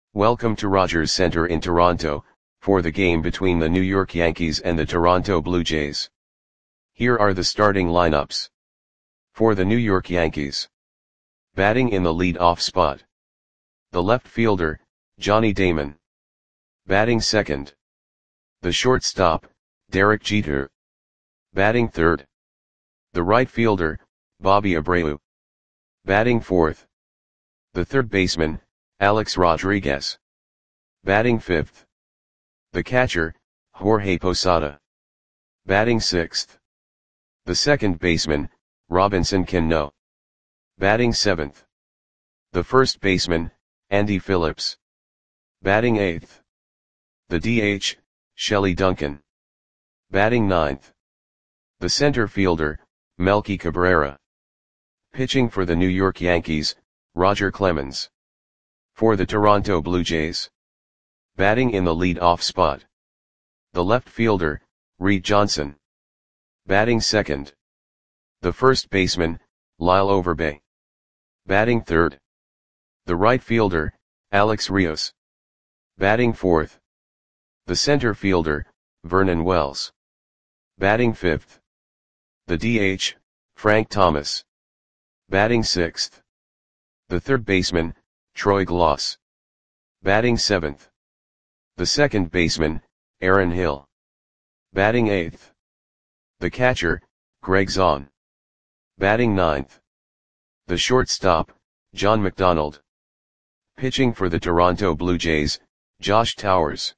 Welcome to Rogers Centre in Toronto, for the game between the New York Yankees and the Toronto Blue Jays. Here are the starting lineups. For the New York Yankees. Batting in the lead-off spot. The left fielder, Johnny Damon. Batting second. The shortstop, Derek Jeter. Batting third. The right fielder, Bobby Abreu. Batting fourth. The third baseman, Alex Rodriguez. Batting fifth. The catcher, Jorge Posada. Batting sixth. The second baseman, Robinson Cano. Batting seventh. The first baseman, Andy Phillips. Batting eighth. The DH, Shelley Duncan. Batting ninth. The center fielder, Melky Cabrera. Pitching for the New York Yankees, Roger Clemens. For the Toronto Blue Jays. Batting in the lead-off spot. The left fielder, Reed Johnson. Batting second. The first baseman, Lyle Overbay. Batting third. The right fielder, Alex Rios. Batting fourth. The center fielder, Vernon Wells. Batting fifth. The DH, Frank Thomas. Batting sixth. The third baseman, Troy Glaus. Batting seventh. The second baseman, Aaron Hill. Batting eighth. The catcher, Greg Zahn. Batting ninth. The shortstop, John McDonald. Pitching for the Toronto Blue Jays, Josh Towers.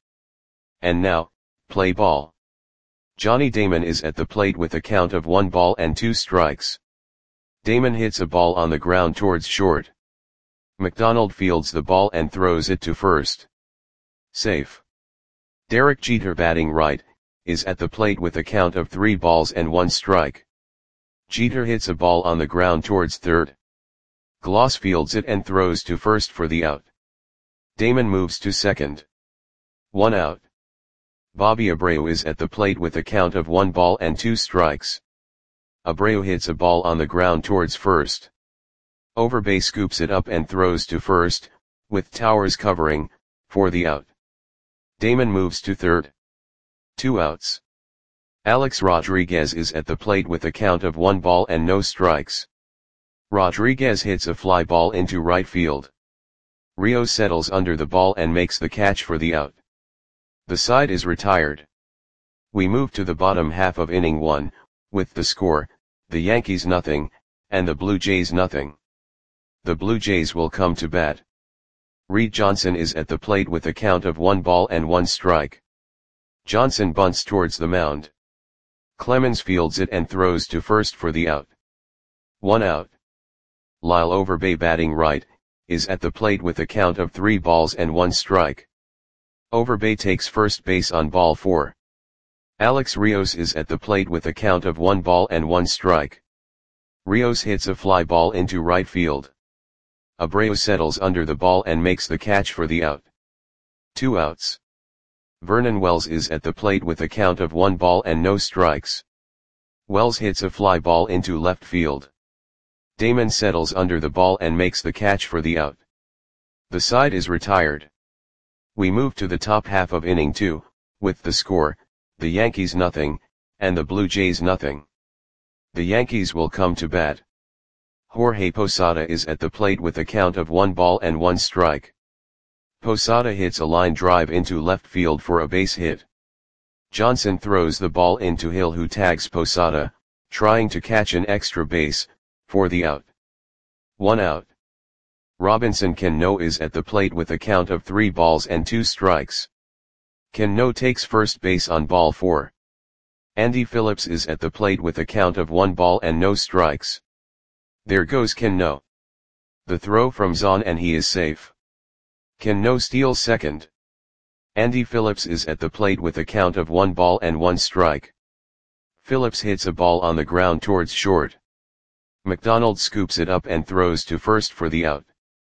And now, play ball. Johnny Damon is at the plate with a count of 1-2 strikes. Damon hits a ball on the ground towards short. McDonald fields the ball and throws it to first. Safe. Derek Jeter, batting right, is at the plate with a count of 3-1 strike. Jeter hits a ball on the ground towards third. Glaus fields it and throws to first for the out. Damon moves to second. 1 out. Bobby Abreu is at the plate with a count of 1-2 strikes. Abreu hits a ball on the ground towards first. Overbay scoops it up and throws to first, with Towers covering, for the out. Damon moves to third. 2 outs. Alex Rodriguez is at the plate with a count of 1-0 strikes. Rodriguez hits a fly ball into right field. Rios settles under the ball and makes the catch for the out. The side is retired. We move to the bottom half of inning 1, with the score, the Yankees nothing, and the Blue Jays nothing. The Blue Jays will come to bat. Reed Johnson is at the plate with a count of 1-1 strike. Johnson bunts towards the mound. Clemens fields it and throws to first for the out. 1 out. Lyle Overbay, batting right, is at the plate with a count of 3-1 strike. Overbay takes first base on ball 4. Alex Rios is at the plate with a count of 1-1 strike. Rios hits a fly ball into right field. Abreu settles under the ball and makes the catch for the out. 2 outs. Vernon Wells is at the plate with a count of 1-0 strikes. Wells hits a fly ball into left field. Damon settles under the ball and makes the catch for the out. The side is retired. We move to the top half of inning 2, with the score, the Yankees nothing, and the Blue Jays nothing. The Yankees will come to bat. Jorge Posada is at the plate with a count of 1-1 strike. Posada hits a line drive into left field for a base hit. Johnson throws the ball into Hill, who tags Posada, trying to catch an extra base, for the out. 1 out. Robinson Cano is at the plate with a count of 3-2 strikes. Cano takes first base on ball 4. Andy Phillips is at the plate with a count of 1-0 strikes. There goes Cano. The throw from Zahn and he is safe. Cano steals second. Andy Phillips is at the plate with a count of 1-1 strike. Phillips hits a ball on the ground towards short. McDonald scoops it up and throws to first for the out.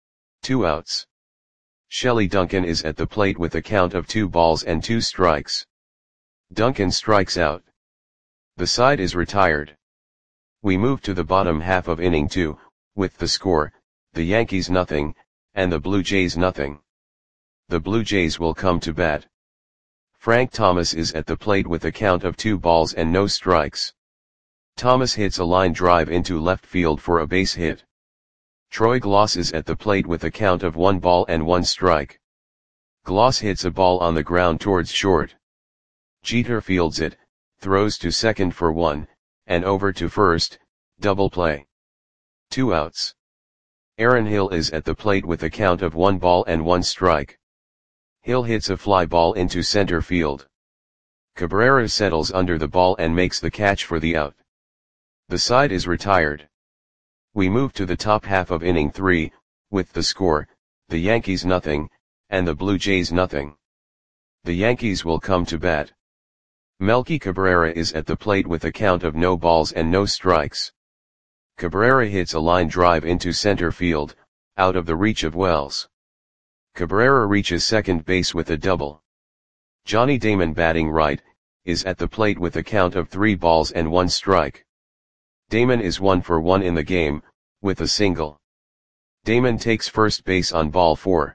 2 outs. Shelley Duncan is at the plate with a count of 2-2 strikes. Duncan strikes out. The side is retired. We move to the bottom half of inning 2, with the score, the Yankees nothing, and the Blue Jays nothing. the Blue Jays will come to bat. Frank Thomas is at the plate with a count of 2 balls and no strikes. Thomas hits a line drive into left field for a base hit. Troy Glaus is at the plate with a count of 1 ball and 1 strike. Glaus hits a ball on the ground towards short. Jeter fields it, throws to second for 1, and over to first, double play. 2 outs. Aaron Hill is at the plate with a count of 1 ball and 1 strike. Hill hits a fly ball into center field. Cabrera settles under the ball and makes the catch for the out. The side is retired. We move to the top half of inning 3, with the score, the Yankees nothing, and the Blue Jays nothing. The Yankees will come to bat. Melky Cabrera is at the plate with a count of no balls and no strikes. Cabrera hits a line drive into center field, out of the reach of Wells. Cabrera reaches second base with a double. Johnny Damon, batting right, is at the plate with a count of 3 balls and 1 strike. Damon is 1 for 1 in the game, with a single. Damon takes first base on ball 4.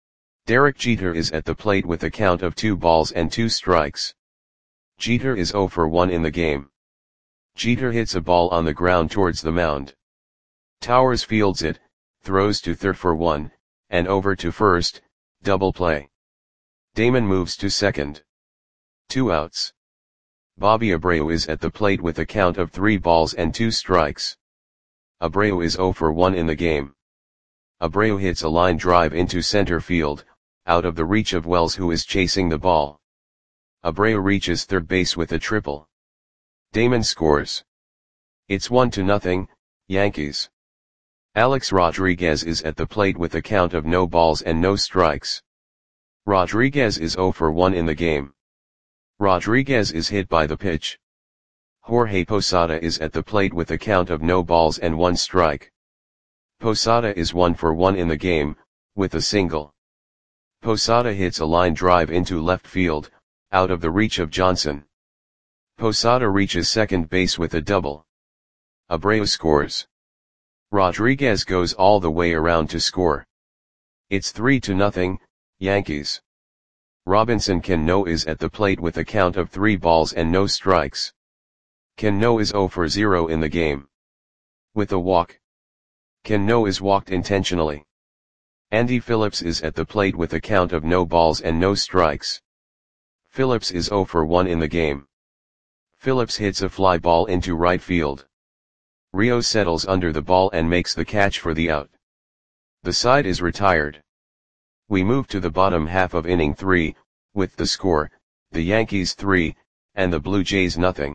Derek Jeter is at the plate with a count of 2 balls and 2 strikes. Jeter is 0 for 1 in the game. Jeter hits a ball on the ground towards the mound. Towers fields it, throws to third for 1, and over to first, double play. Damon moves to second. 2 outs. Bobby Abreu is at the plate with a count of 3 balls and 2 strikes. Abreu is 0 for 1 in the game. Abreu hits a line drive into center field, out of the reach of Wells, who is chasing the ball. Abreu reaches third base with a triple. Damon scores. It's 1-0, Yankees. Alex Rodriguez is at the plate with a count of no balls and no strikes. Rodriguez is 0 for 1 in the game. Rodriguez is hit by the pitch. Jorge Posada is at the plate with a count of no balls and 1 strike. Posada is 1 for 1 in the game, with a single. Posada hits a line drive into left field, out of the reach of Johnson. Posada reaches second base with a double. Abreu scores. Rodriguez goes all the way around to score. It's 3-0, Yankees. Robinson Cano is at the plate with a count of 3 balls and no strikes. Cano is 0 for 0 in the game. With a walk. Cano is walked intentionally. Andy Phillips is at the plate with a count of no balls and no strikes. Phillips is 0 for 1 in the game. Phillips hits a fly ball into right field. Rio settles under the ball and makes the catch for the out. The side is retired. We move to the bottom half of inning 3, with the score, the Yankees 3, and the Blue Jays nothing.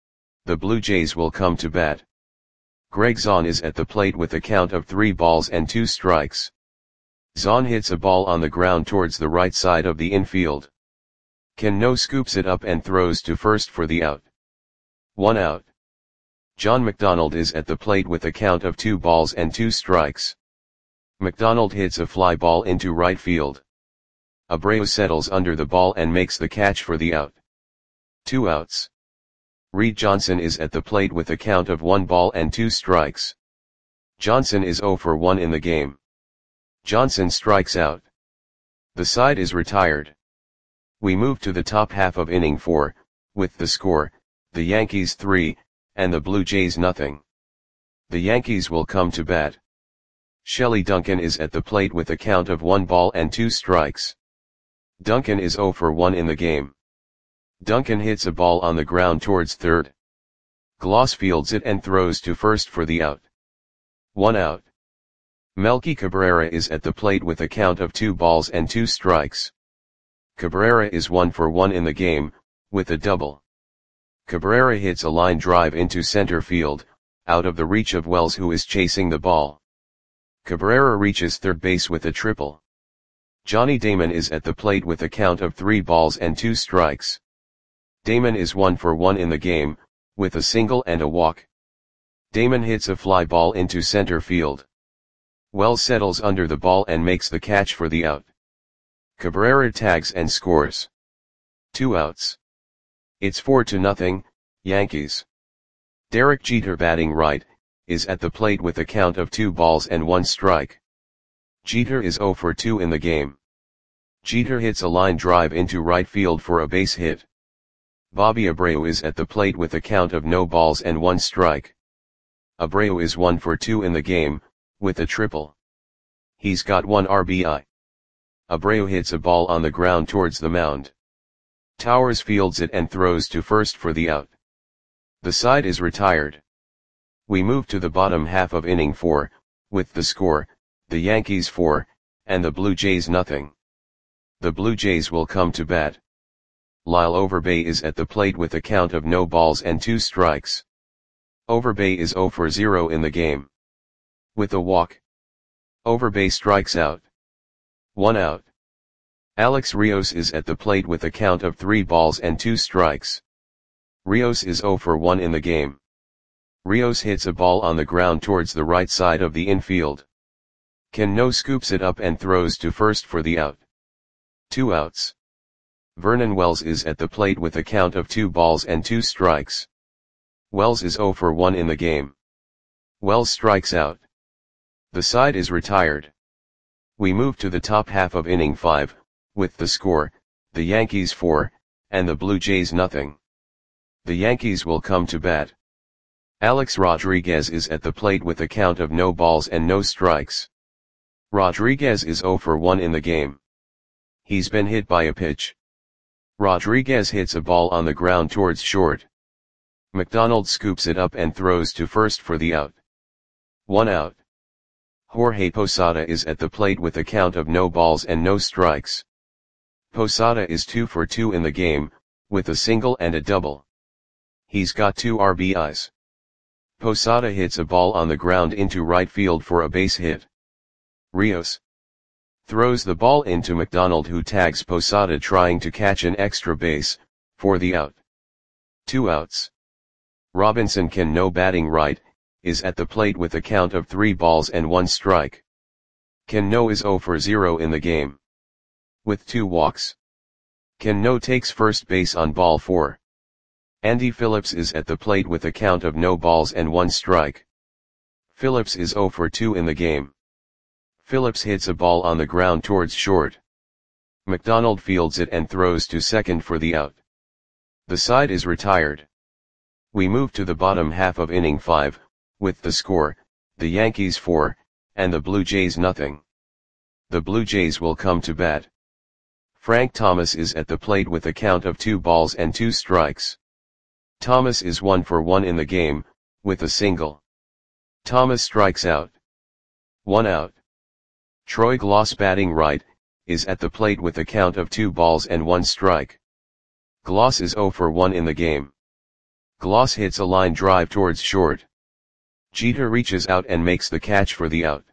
The Blue Jays will come to bat. Greg Zahn is at the plate with a count of 3 balls and 2 strikes. Zahn hits a ball on the ground towards the right side of the infield. Cano scoops it up and throws to first for the out. 1 out. John McDonald is at the plate with a count of 2 balls and 2 strikes. McDonald hits a fly ball into right field. Abreu settles under the ball and makes the catch for the out. 2 outs. Reed Johnson is at the plate with a count of 1 ball and 2 strikes. Johnson is 0 for 1 in the game. Johnson strikes out. The side is retired. We move to the top half of inning 4, with the score, the Yankees 3, and the Blue Jays nothing. The Yankees will come to bat. Shelley Duncan is at the plate with a count of 1 ball and 2 strikes. Duncan is 0 for 1 in the game. Duncan hits a ball on the ground towards third. Glaus fields it and throws to first for the out. 1 out. Melky Cabrera is at the plate with a count of 2 balls and 2 strikes. Cabrera is 1 for 1 in the game, with a double. Cabrera hits a line drive into center field, out of the reach of Wells, who is chasing the ball. Cabrera reaches third base with a triple. Johnny Damon is at the plate with a count of 3 balls and 2 strikes. Damon is 1 for 1 in the game, with a single and a walk. Damon hits a fly ball into center field. Wells settles under the ball and makes the catch for the out. Cabrera tags and scores. 2 outs. It's 4-0, Yankees. Derek Jeter, batting right, is at the plate with a count of 2 balls and 1 strike. Jeter is 0 for 2 in the game. Jeter hits a line drive into right field for a base hit. Bobby Abreu is at the plate with a count of no balls and 1 strike. Abreu is 1 for 2 in the game, with a triple. He's got 1 RBI. Abreu hits a ball on the ground towards the mound. Towers fields it and throws to first for the out. The side is retired. We move to the bottom half of inning 4, with the score, the Yankees 4, and the Blue Jays nothing. The Blue Jays will come to bat. Lyle Overbay is at the plate with a count of no balls and 2 strikes. Overbay is 0 for 0 in the game. With a walk, Overbay strikes out. 1 out. Alex Rios is at the plate with a count of 3 balls and 2 strikes. Rios is 0 for 1 in the game. Rios hits a ball on the ground towards the right side of the infield. Cano scoops it up and throws to first for the out. 2 outs. Vernon Wells is at the plate with a count of 2 balls and 2 strikes. Wells is 0 for 1 in the game. Wells strikes out. The side is retired. We move to the top half of inning 5, with the score, the Yankees 4, and the Blue Jays nothing. The Yankees will come to bat. Alex Rodriguez is at the plate with a count of no balls and no strikes. Rodriguez is 0 for 1 in the game. He's been hit by a pitch. Rodriguez hits a ball on the ground towards short. McDonald scoops it up and throws to first for the out. 1 out. Jorge Posada is at the plate with a count of no balls and no strikes. Posada is 2 for 2 in the game, with a single and a double. He's got 2 RBIs. Posada hits a ball on the ground into right field for a base hit. Rios throws the ball into McDonald, who tags Posada trying to catch an extra base, for the out. 2 outs. Robinson Cano, batting right, is at the plate with a count of 3 balls and 1 strike. Cano is 0 for 0 in the game. With 2 walks. Cano takes first base on ball 4. Andy Phillips is at the plate with a count of no balls and 1 strike. Phillips is 0 for 2 in the game. Phillips hits a ball on the ground towards short. McDonald fields it and throws to second for the out. The side is retired. We move to the bottom half of inning 5, with the score, the Yankees 4, and the Blue Jays nothing. The Blue Jays will come to bat. Frank Thomas is at the plate with a count of 2 balls and 2 strikes. Thomas is 1 for 1 in the game, with a single. Thomas strikes out. 1 out. Troy Glaus, batting right, is at the plate with a count of 2 balls and 1 strike. Glaus is 0 for 1 in the game. Glaus hits a line drive towards short. Jeter reaches out and makes the catch for the out.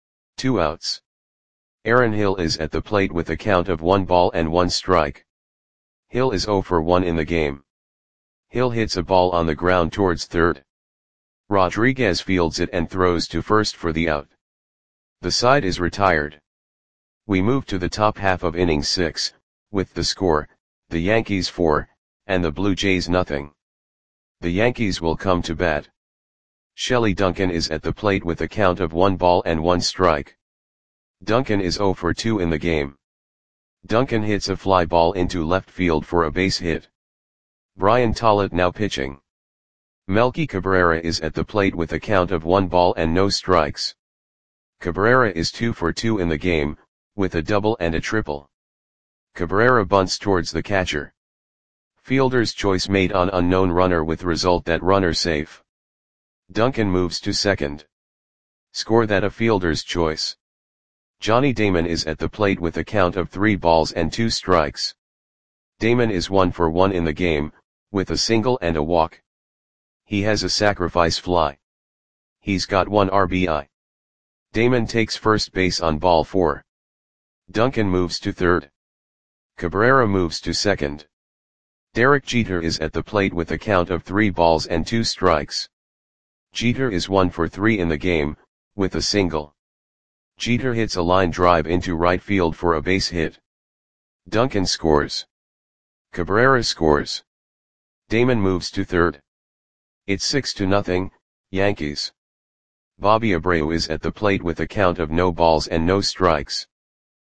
2 outs. Aaron Hill is at the plate with a count of 1 ball and 1 strike. Hill is 0 for 1 in the game. Hill hits a ball on the ground towards third. Rodriguez fields it and throws to first for the out. The side is retired. We move to the top half of inning 6, with the score, the Yankees 4, and the Blue Jays nothing. The Yankees will come to bat. Shelley Duncan is at the plate with a count of 1 ball and 1 strike. Duncan is 0 for 2 in the game. Duncan hits a fly ball into left field for a base hit. Brian Tollett now pitching. Melky Cabrera is at the plate with a count of 1 ball and no strikes. Cabrera is 2 for 2 in the game, with a double and a triple. Cabrera bunts towards the catcher. Fielder's choice made on unknown runner, with result that runner safe. Duncan moves to second. Score that a fielder's choice. Johnny Damon is at the plate with a count of 3 balls and 2 strikes. Damon is 1 for 1 in the game, with a single and a walk. He has a sacrifice fly. He's got 1 RBI. Damon takes first base on ball 4. Duncan moves to third. Cabrera moves to second. Derek Jeter is at the plate with a count of 3 balls and 2 strikes. Jeter is 1 for 3 in the game, with a single. Jeter hits a line drive into right field for a base hit. Duncan scores. Cabrera scores. Damon moves to third. It's 6-0, Yankees. Bobby Abreu is at the plate with a count of no balls and no strikes.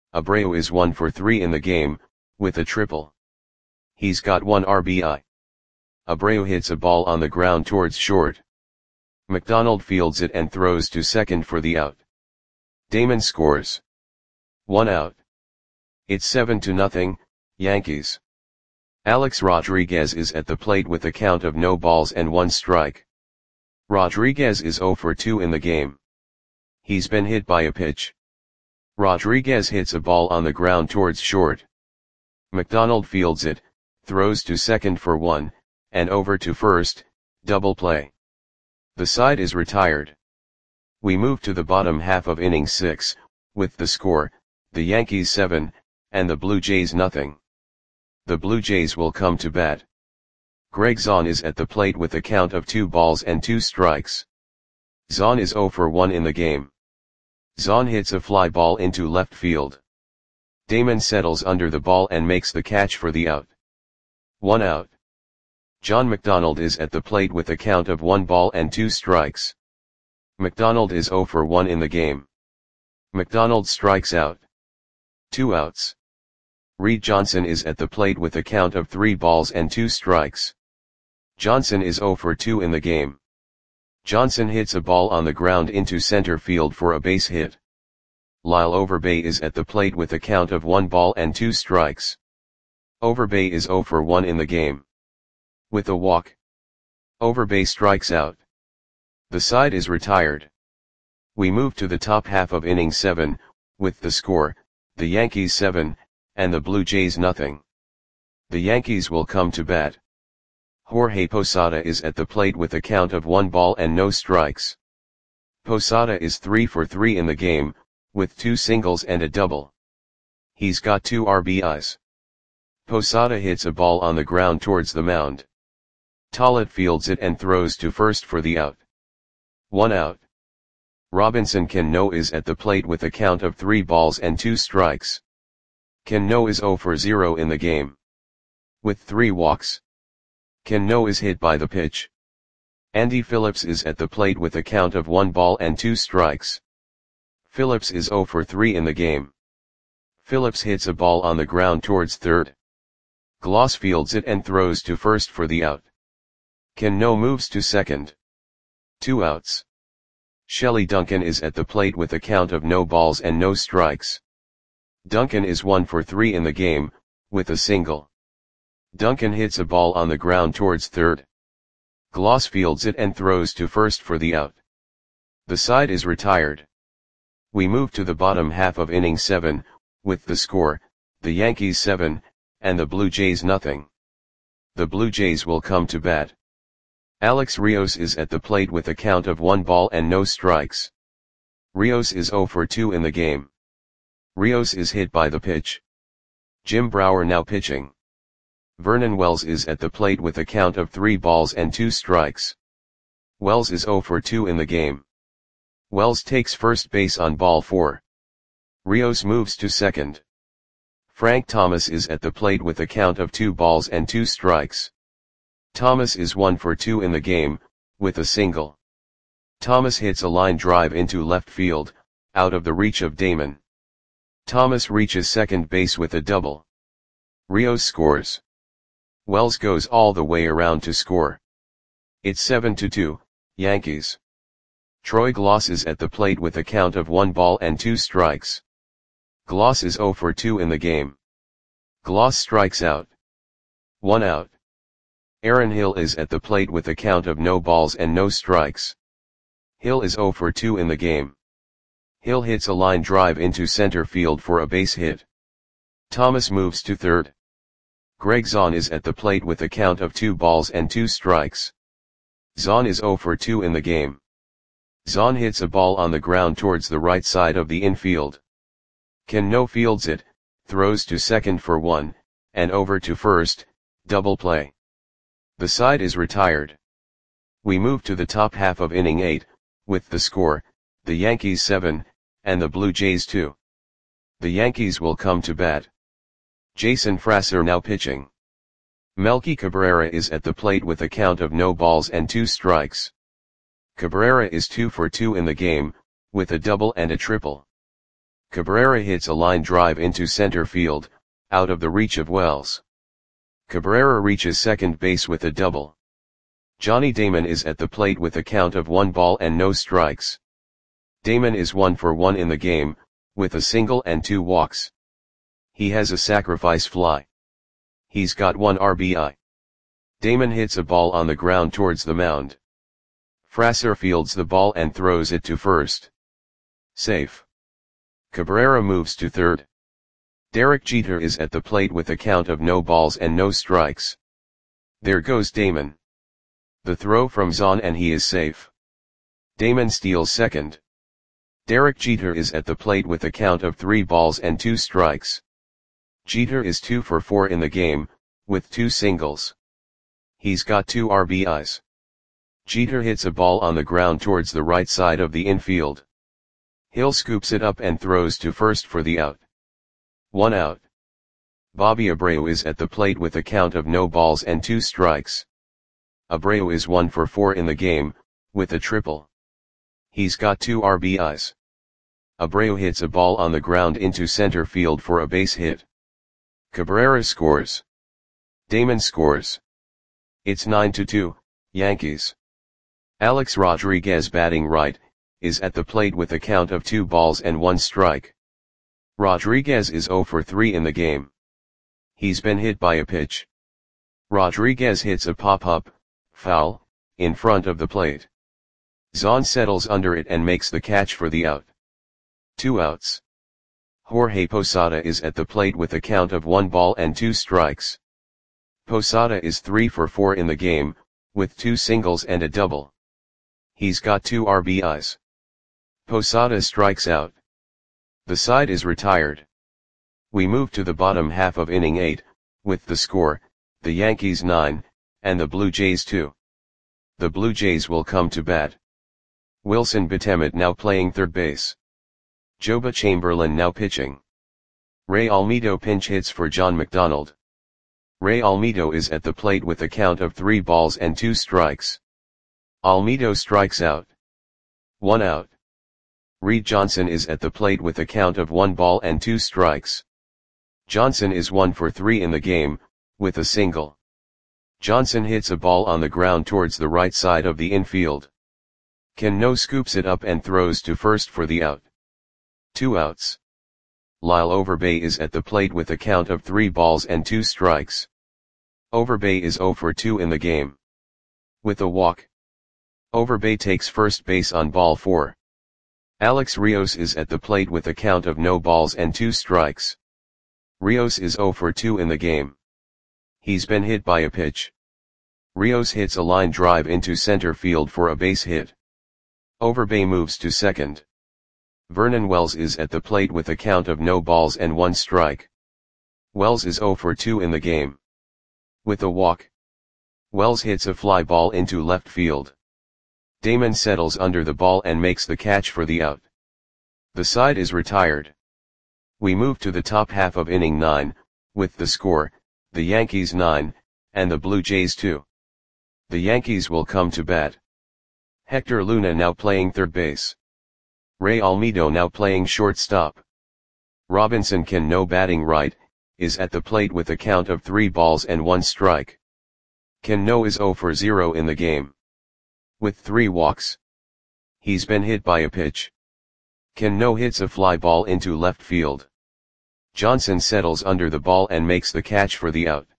Abreu is 1 for 3 in the game, with a triple. He's got 1 RBI. Abreu hits a ball on the ground towards short. McDonald fields it and throws to second for the out. Damon scores. 1 out. It's 7-0, Yankees. Alex Rodriguez is at the plate with a count of no balls and 1 strike. Rodriguez is 0 for 2 in the game. He's been hit by a pitch. Rodriguez hits a ball on the ground towards short. McDonald fields it, throws to second for 1, and over to first, double play. The side is retired. We move to the bottom half of inning 6, with the score, the Yankees 7, and the Blue Jays nothing. The Blue Jays will come to bat. Greg Zahn is at the plate with a count of 2 balls and 2 strikes. Zahn is 0 for 1 in the game. Zahn hits a fly ball into left field. Damon settles under the ball and makes the catch for the out. 1 out. John McDonald is at the plate with a count of 1 ball and 2 strikes. McDonald is 0 for 1 in the game. McDonald strikes out. 2 outs. Reed Johnson is at the plate with a count of 3 balls and 2 strikes. Johnson is 0 for 2 in the game. Johnson hits a ball on the ground into center field for a base hit. Lyle Overbay is at the plate with a count of 1 ball and 2 strikes. Overbay is 0 for 1 in the game. With a walk, Overbay strikes out. The side is retired. We move to the top half of inning 7, with the score, the Yankees 7, and the Blue Jays nothing. The Yankees will come to bat. Jorge Posada is at the plate with a count of 1 ball and no strikes. Posada is 3 for 3 in the game, with 2 singles and a double. He's got 2 RBIs. Posada hits a ball on the ground towards the mound. Tollett fields it and throws to first for the out. 1 out. Robinson Cano is at the plate with a count of 3 balls and 2 strikes. Cano is 0 for 0 in the game. With 3 walks. Cano is hit by the pitch. Andy Phillips is at the plate with a count of 1 ball and 2 strikes. Phillips is 0 for 3 in the game. Phillips hits a ball on the ground towards third. Gloss fields it and throws to first for the out. Cano moves to second. 2 outs. Shelley Duncan is at the plate with a count of no balls and no strikes. Duncan is 1 for 3 in the game, with a single. Duncan hits a ball on the ground towards third. Gloss fields it and throws to first for the out. The side is retired. We move to the bottom half of inning 7, with the score, the Yankees 7, and the Blue Jays nothing. The Blue Jays will come to bat. Alex Rios is at the plate with a count of 1 ball and no strikes. Rios is 0 for 2 in the game. Rios is hit by the pitch. Jim Brower now pitching. Vernon Wells is at the plate with a count of 3 balls and 2 strikes. Wells is 0 for 2 in the game. Wells takes first base on ball 4. Rios moves to second. Frank Thomas is at the plate with a count of 2 balls and 2 strikes. Thomas is 1 for 2 in the game, with a single. Thomas hits a line drive into left field, out of the reach of Damon. Thomas reaches second base with a double. Rios scores. Wells goes all the way around to score. It's 7-2, Yankees. Troy Gloss is at the plate with a count of 1 ball and 2 strikes. Gloss is 0 for 2 in the game. Gloss strikes out. 1 out. Aaron Hill is at the plate with a count of no balls and no strikes. Hill is 0 for 2 in the game. Hill hits a line drive into center field for a base hit. Thomas moves to third. Greg Zahn is at the plate with a count of 2 balls and 2 strikes. Zahn is 0 for 2 in the game. Zahn hits a ball on the ground towards the right side of the infield. Cano fields it, throws to second for 1, and over to first, double play. The side is retired. We move to the top half of inning 8, with the score, the Yankees 7, and the Blue Jays 2. The Yankees will come to bat. Jason Frasser now pitching. Melky Cabrera is at the plate with a count of no balls and 2 strikes. Cabrera is 2 for 2 in the game, with a double and a triple. Cabrera hits a line drive into center field, out of the reach of Wells. Cabrera reaches second base with a double. Johnny Damon is at the plate with a count of 1 ball and no strikes. Damon is 1 for 1 in the game, with a single and 2 walks. He has a sacrifice fly. He's got 1 RBI. Damon hits a ball on the ground towards the mound. Frasser fields the ball and throws it to first. Safe. Cabrera moves to third. Derek Jeter is at the plate with a count of no balls and no strikes. There goes Damon. The throw from Zahn and he is safe. Damon steals second. Derek Jeter is at the plate with a count of 3 balls and 2 strikes. Jeter is 2 for 4 in the game, with 2 singles. He's got 2 RBIs. Jeter hits a ball on the ground towards the right side of the infield. Hill scoops it up and throws to first for the out. 1 out. Bobby Abreu is at the plate with a count of no balls and 2 strikes. Abreu is 1 for 4 in the game, with a triple. He's got 2 RBIs. Abreu hits a ball on the ground into center field for a base hit. Cabrera scores. Damon scores. It's 9-2, Yankees. Alex Rodriguez, batting right, is at the plate with a count of 2 balls and 1 strike. Rodriguez is 0 for 3 in the game. He's been hit by a pitch. Rodriguez hits a pop-up, foul, in front of the plate. Zahn settles under it and makes the catch for the out. 2 outs. Jorge Posada is at the plate with a count of 1 ball and 2 strikes. Posada is 3 for 4 in the game, with 2 singles and a double. He's got 2 RBIs. Posada strikes out. The side is retired. We move to the bottom half of inning 8, with the score, the Yankees 9, and the Blue Jays 2. The Blue Jays will come to bat. Wilson Betemit now playing third base. Joba Chamberlain now pitching. Ray Almedo pinch hits for John McDonald. Ray Almedo is at the plate with a count of 3 balls and 2 strikes. Almedo strikes out. 1 out. Reed Johnson is at the plate with a count of 1 ball and 2 strikes. Johnson is 1 for 3 in the game, with a single. Johnson hits a ball on the ground towards the right side of the infield. Cano scoops it up and throws to first for the out. 2 outs. Lyle Overbay is at the plate with a count of 3 balls and 2 strikes. Overbay is 0 for 2 in the game. With a walk. Overbay takes first base on ball 4. Alex Rios is at the plate with a count of no balls and 2 strikes. Rios is 0 for 2 in the game. He's been hit by a pitch. Rios hits a line drive into center field for a base hit. Overbay moves to second. Vernon Wells is at the plate with a count of no balls and 1 strike. Wells is 0 for 2 in the game. With a walk. Wells hits a fly ball into left field. Damon settles under the ball and makes the catch for the out. The side is retired. We move to the top half of inning 9, with the score, the Yankees 9, and the Blue Jays 2. The Yankees will come to bat. Hector Luna now playing third base. Ray Almedo now playing shortstop. Robinson Cano, batting right, is at the plate with a count of 3 balls and 1 strike. Cano is 0 for 0 in the game. With 3 walks. He's been hit by a pitch. Cano hits a fly ball into left field. Johnson settles under the ball and makes the catch for the out.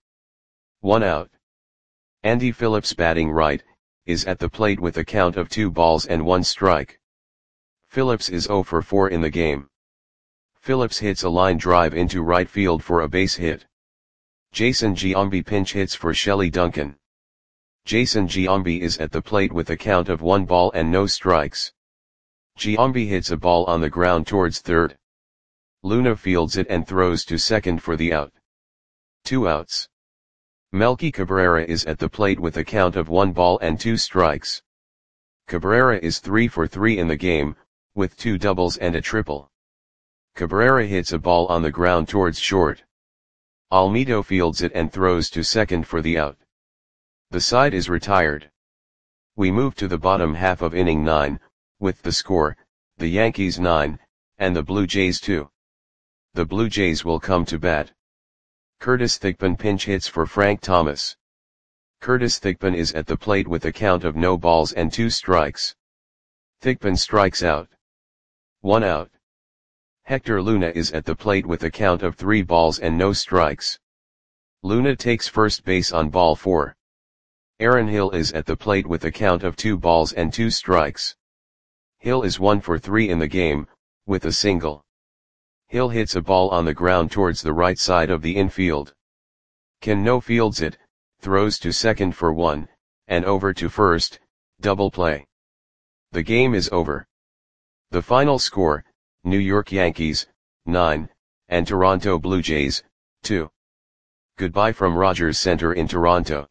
1 out. Andy Phillips, batting right, is at the plate with a count of 2 balls and 1 strike. Phillips is 0 for 4 in the game. Phillips hits a line drive into right field for a base hit. Jason Giambi pinch hits for Shelley Duncan. Jason Giambi is at the plate with a count of 1 ball and no strikes. Giambi hits a ball on the ground towards third. Luna fields it and throws to second for the out. 2 outs. Melky Cabrera is at the plate with a count of 1 ball and 2 strikes. Cabrera is 3 for 3 in the game, with 2 doubles and a triple. Cabrera hits a ball on the ground towards short. Almedo fields it and throws to second for the out. The side is retired. We move to the bottom half of inning 9, with the score, the Yankees 9, and the Blue Jays too. The Blue Jays will come to bat. Curtis Thigpen pinch hits for Frank Thomas. Curtis Thigpen is at the plate with a count of no balls and 2 strikes. Thigpen strikes out. 1 out. Hector Luna is at the plate with a count of 3 balls and no strikes. Luna takes first base on ball 4. Aaron Hill is at the plate with a count of 2 balls and 2 strikes. Hill is 1 for 3 in the game, with a single. Hill hits a ball on the ground towards the right side of the infield. Cano fields it, throws to second for 1, and over to first, double play. The game is over. The final score, New York Yankees, 9, and Toronto Blue Jays, 2. Goodbye from Rogers Center in Toronto.